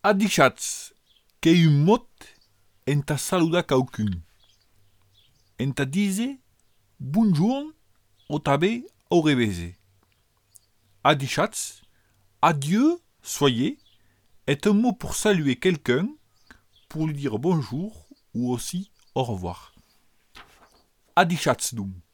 Adichatz, qu'est un mot enta saluda quelqu'un. Enta dire bonjour ou tabe au revese. Adichatz, adieu, soyez, est un mot pour saluer quelqu'un, pour lui dire bonjour ou aussi au revoir. Adichatz donc.